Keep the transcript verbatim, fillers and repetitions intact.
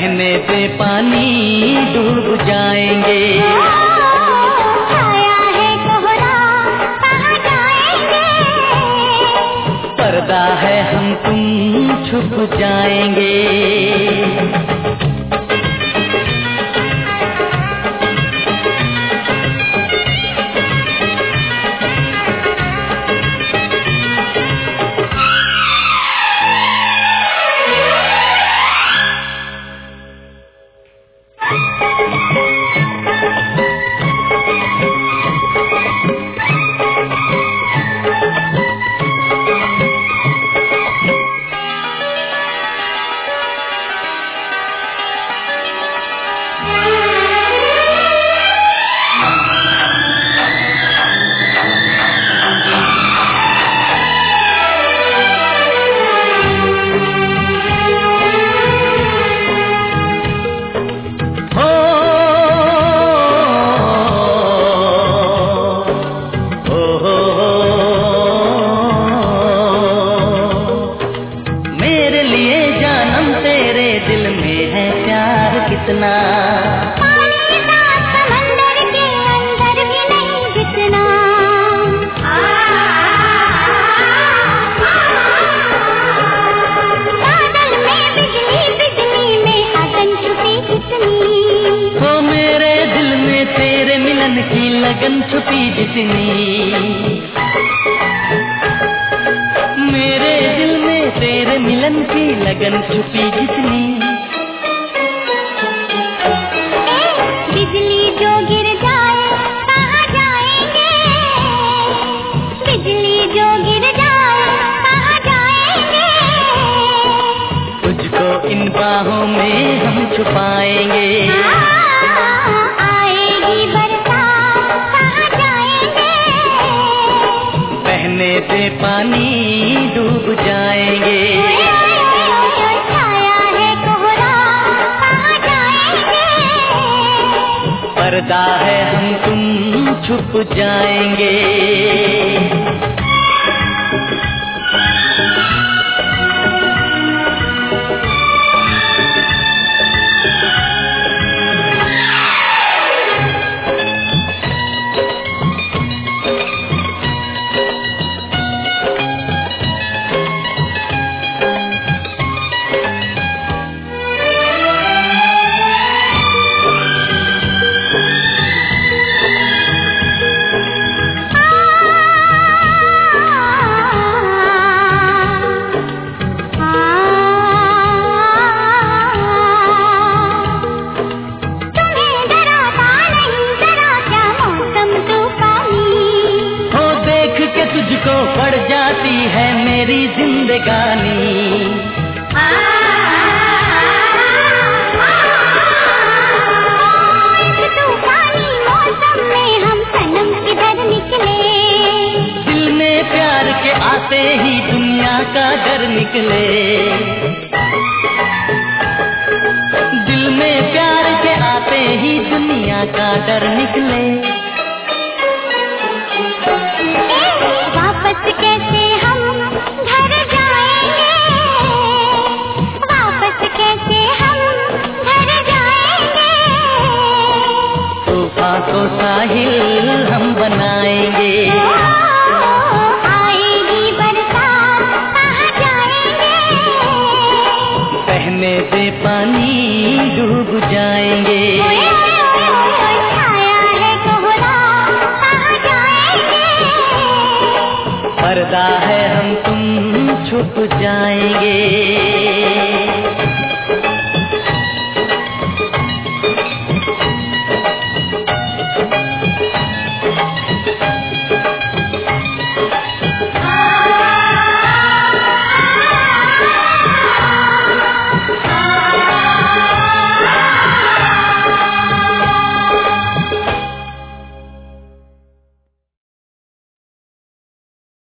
बहने से पानी डूब जाएंगे। छाया है कोहरा कहाँ जाएंगे, पर्दा है हम तुम छुप जाएंगे। कितना पानी का समंदर के अंदर भी नहीं जितना, बादल में बिजली बिजली में अगन छुपी कितनी, हो मेरे दिल में तेरे मिलन की लगन छुपी जितनी, मेरे दिल में तेरे मिलन की लगन छुपी जितनी। बिजली जो गिर जाए कहाँ जाएंगे, बिजली जो गिर जाए कहाँ जाएंगे, तुझको इन बाहों में हम छुपाएंगे। आएगी बरसात कहाँ जाएंगे, बहने से पानी डूब जाएंगे। पर्दा है हम तुम छुप जाएंगे। तुझको पड़ जाती है मेरी जिंदगानी, इस तूफानी मौसम में हम सनम किधर निकले, दिल में प्यार के आते ही दुनिया का डर निकले, दिल में प्यार के आते ही दुनिया का डर निकले। वापस कैसे हम घर जाएंगे, वापस कैसे हम घर जाएंगे, तूफान को साहिल हम बनाएंगे। आएगी बरसात कहाँ जाएंगे, बहने से पानी डूब जाएंगे। छाया है कोहरा कहाँ जाएंगे, पर्दा है हम तुम छुप जाएंगे।